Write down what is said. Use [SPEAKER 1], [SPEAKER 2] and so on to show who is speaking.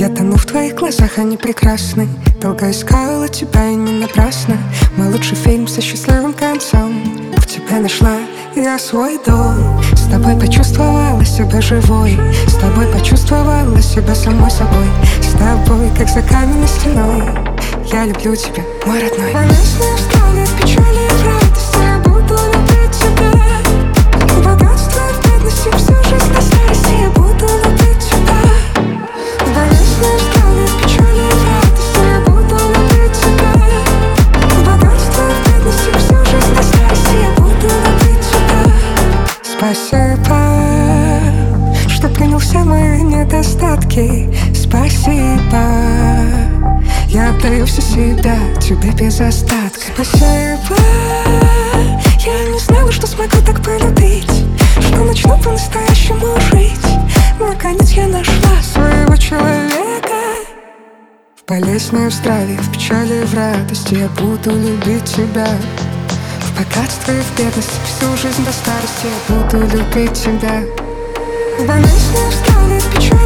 [SPEAKER 1] Я тону в твоих глазах, они прекрасны. Долго искала тебя и не напрасно. Мой лучший фильм со счастливым концом. В тебе нашла я свой дом. С тобой почувствовала себя живой. С тобой почувствовала себя самой собой. С тобой, как за каменной стеной. Я люблю тебя, мой родной. Болезненные взгляды, в печали и в радости я буду любить тебя. В богатстве и в бедности, всю жизнь до старости я буду любить тебя. Болезненные взгляды, в печали и в радости я буду любить тебя. В богатстве и в бедности, всю жизнь до старости я буду любить тебя. Спасибо, что принял все мои недостатки. Спасибо, я отдаю все себя тебе без остатка. Спасибо, я не знала, что смогу так полюбить, что начну по-настоящему жить. Наконец я нашла своего человека. В болезни и в здравии, в печали и в радости я буду любить тебя. В богатстве и в бедности, всю жизнь до старости я буду любить тебя. В болезни и в здравии, в печали